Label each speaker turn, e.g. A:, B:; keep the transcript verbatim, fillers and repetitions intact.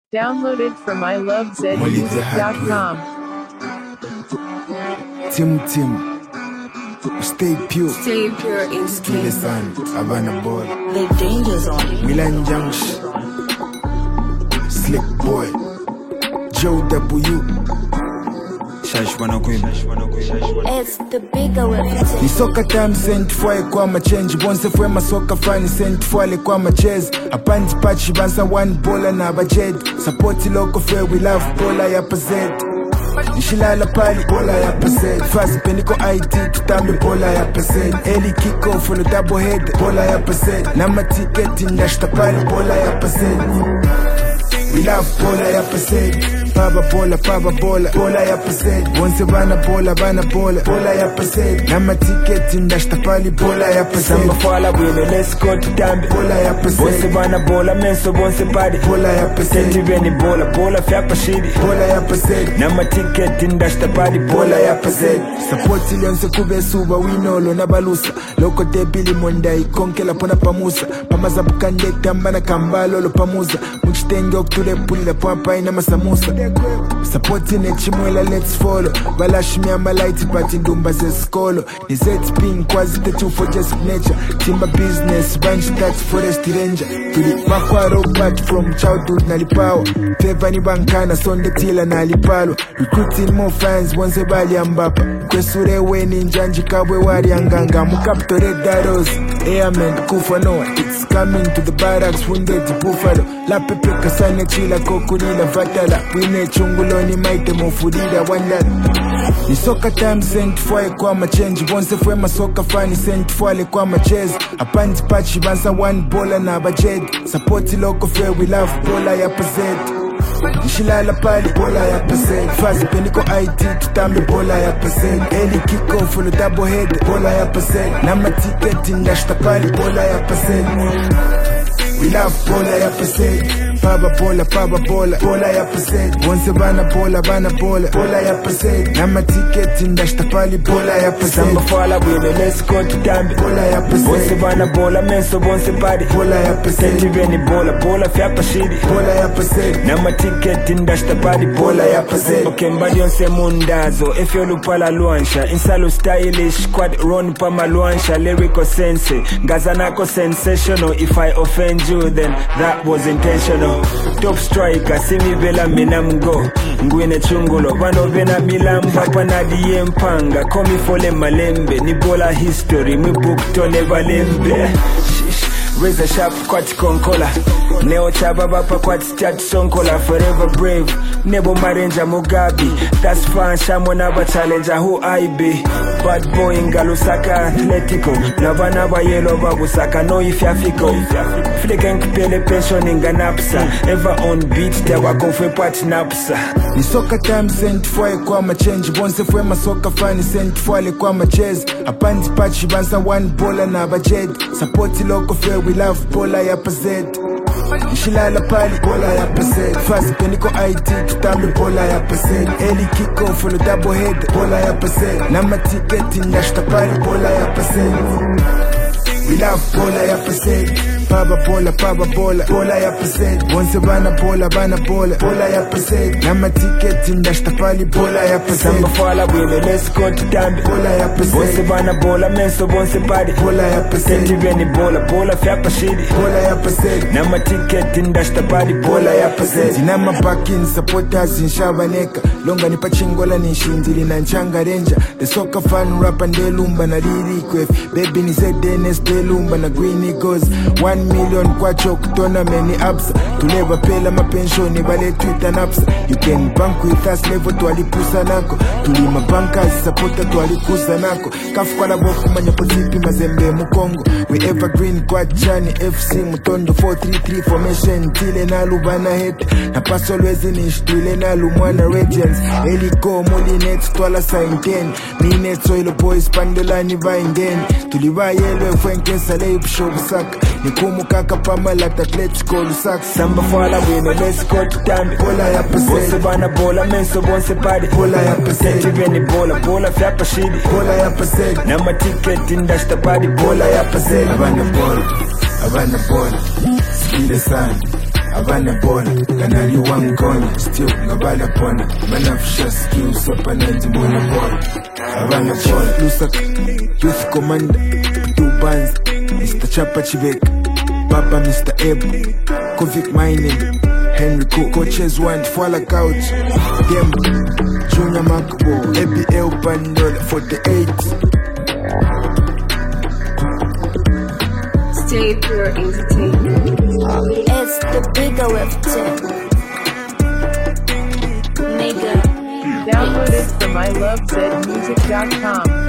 A: Downloaded from I love zed music dot com.
B: Tim Tim, stay pure.
C: Stay pure in skin.
B: Sun, Havana boy.
C: The danger zone.
B: Milan Junction. Slick boy. Joe W.
C: It's the bigger weapon.
B: Ni soka time sent fwae kwa machange. Bonse fwe masoka fani sent fwale kwa macheze. Apandi pachi bansa one bola na bajed. Support local fair, we love bola ya pazed. Nishilala pali bola ya pazed. Fast peniko I T tutambe bola ya pazed. Eli kick off for the double head bola ya pazed. Nama ticket indashta pali bola ya pazed. We love bola ya pazed. Paba bola, paba bola, bola ya pazed. Bonse bana bola, bana bola, bola ya pazed. Nama ticket indashta pali bola ya pazed.
D: Samba fala wino, let's go to dambi.
B: Bola ya pazed.
D: Bonse bana bola, menso bonse body.
B: Bola ya pazed.
D: Tendi beni bola, bola fyapa shidi.
B: Bola ya pazed.
D: Nama ticket indashta pali bola ya pazed.
B: Support ilionse kube suba winolo na balusa. Loko debili monda ikonke la pona pamusa. Pamaza bukande kambana kambalo lo pamuza. Mchitenge okture puli la pampa ina masamusa. Support ine chimwela let's follow. Balashmi ama light pati ndumba ze skolo. Ni zet pin kwazi tetu for just nature. Timba business, bunch that forest ranger. Tuli makwaro part from childhood na lipawa. Feva ni bankana sonde tila na lipalo. Recruiting more fans wanze bali ambapa. Kwesure weni njanji kabwe wari anganga. Mukapto red arrows, airmen kufa noa. It's coming to the barracks, wounded buffalo. La pepe kasane chila kokulila vatala. Wine chunguloni maite mofudida wandala. Ni soka time sent fwae kwa machange. Bonse fwe masoka fani sent fwale kwa macheze. Apandi pachi bansa one bola na bajed. Support local fair, we love bola ya pazed. Nishilala pali bola ya pazed. Fast peniko I T tutambe bola ya pazed. Eli kick off for the double head bola ya pazed. Nama ticket indashta pali bola ya pazed. We love bola ya pazed. Paba bola, paba bola, bola ya pazed. Bonse bana bola, bana bola, bola ya pazed. Nama ticket indashta pali bola ya pazed.
D: Samba fala wino, let's go to dambi.
B: Bola ya pazed.
D: Bonse bana bola, menso bonse body.
B: Bola ya pazed.
D: Tendi beni bola, bola fyapa shidi.
B: Bola ya pazed.
D: Nama ticket indashta pali bola ya pazed. Okay, mbadi onse mundazo, efyo lupala luansha. Insalo stylish, quad run pa maluansha. Lyrical sense, ngazanako sensational. If I offend you, then that was intentional. Top striker, simi vela minamgo. Ngwine chungulo, vano vena milamba panadi yempanga. Komi fole malembe, ni bola history. Mi book tole valembe. Razor sharp kwati konkola. Neo chababa pa kwati chat sonkola. Forever brave, nebo marenja mugabi. That's fine, shamo naba challenger who I be. Bad boy ngalusaka atletico. Navana ba yellow babu saka no ifyafiko. Flicken kipele pension inga napsa. Ever on beat, tewa konfwe pati napsa.
B: Ni soka time sent fwae kwa machange. Bonse fwe masoka fani sent fwale kwa macheze. Apandi pachi bansa one bola na bajed. Support local fair, we love bola ya pazed. Nishilala pali bola ya pazed. Fast peniko I T tutambe bola ya pazed. Eli kick off for the double head bola ya pazed. Nama ticket indashta pali bola ya pazed. We love bola ya pazed. Paba bola, paba bola, bola ya pazed. Bonse bana bola, bana bola, bola ya pazed. Nama ticket indashta pali bola ya pazed.
D: Samba fala wino, let's go to dambi.
B: Bola ya pazed.
D: Bonse bana bola, menso bonse body.
B: Bola ya pazed.
D: Tendi beni bola, bola fyapa shidi.
B: Bola ya pazed.
D: Nama ticket indashta pali bola ya pazed.
B: Zinama backing supporters in Shabaneka. Longa ni pachingola ni shinzili na nchanga ranger. The soccer fan rap and de lumba na liri kwef. Baby ni Z D N S de lumba na green eagles. One million kwa chok tona many apps. Tuleba pela mapensioni bale Twitter naps. You can bank with us level tualipusa nako. Tulima bankers supporter tualikusa nako. Kafu kwa la boku manya pozipi mazembe mukongo. We evergreen kwa chani F C mutondo four three three formation. Tile na lubana hete. Na paso lwezi nish tile na lumwana regions. Eliko molinet twala sainten. Minet soilo boys pandolani vaingen. Tuliva yelwe fwenke saleip show saka. Nikumu kaka pama lata atletico lusak.
D: Samba fala wino, let's go to dambi.
B: Bola ya pazed.
D: Bonse bana bola, menso bonse body.
B: Bola ya pazed.
D: Tendi beni bola, bola fyapa shidi.
B: Bola ya pazed.
D: Nama ticket indashta pali bola ya pazed.
B: Abana bola, abana bola. Skile sana. Havana bona, kanali wangona. Still ngabala pona, manafsha skills up and anti mona bona. Havana bona, Lusaka, youth commander, two bands, Mister Chapa Chivek, Papa Mister Eb, Kovic Mining, Henry Cook, coaches want Fwala Couch, Dem, Junior Makbo, A B L Pandol, forty-eight.
C: Stay Pure Entertainment. It's the bigger with tip. Nigga.
A: Download it from I love zed music dot com.